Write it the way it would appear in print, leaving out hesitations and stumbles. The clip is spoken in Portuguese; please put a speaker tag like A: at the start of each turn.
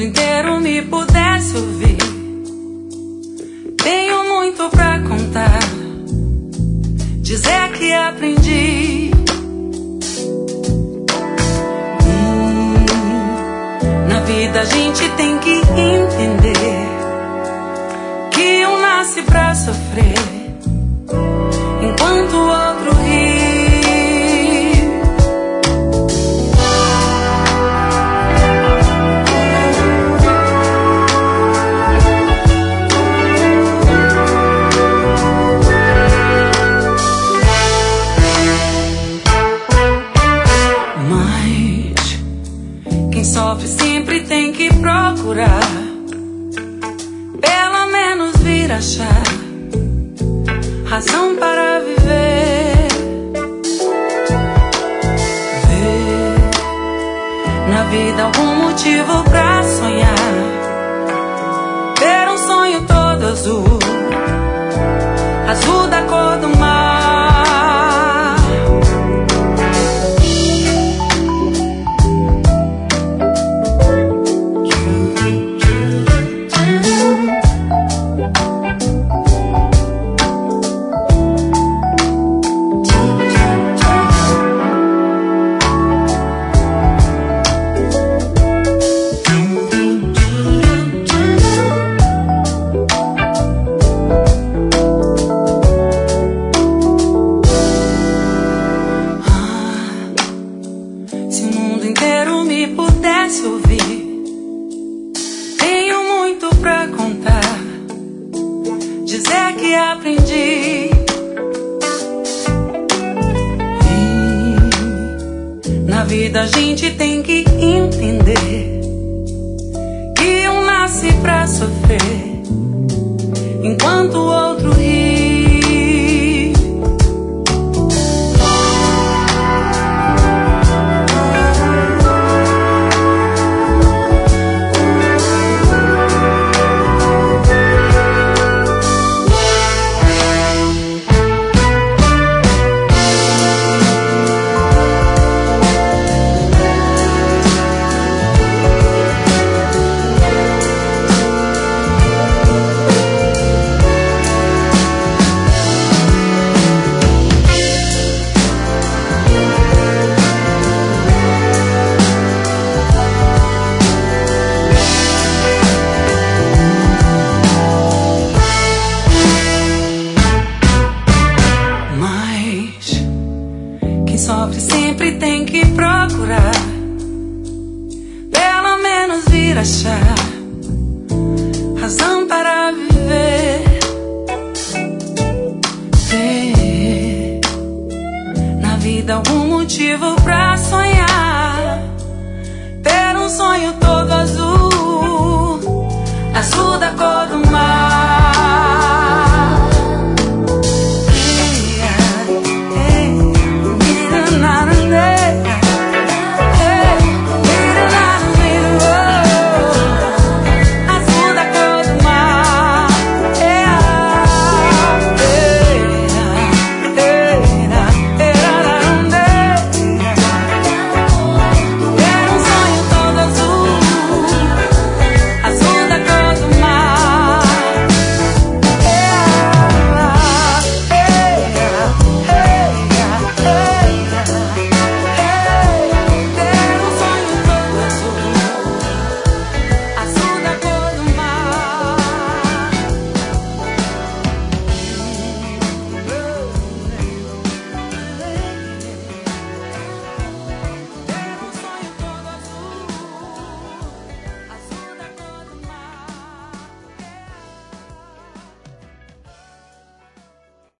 A: inteiro me pudesse ouvir, tenho muito pra contar, dizer que aprendi. Na vida a gente tem que entender que um nasce pra sofrer, enquanto o outro ri. Mas quem sofre sempre tem que procurar, pelo menos vir achar razão para viver. Ver na vida algum motivo pra sonhar, ter um sonho todo azul, azul da cor do mar. Se o mundo inteiro me pudesse ouvir, tenho muito pra contar, dizer que aprendi. Na vida a gente tem que entender que um nasce pra sofrer, enquanto o outro ri. Quem sofre sempre tem que procurar, pelo menos vir achar razão para viver. Ter na vida algum motivo pra sonhar, ter um sonho todo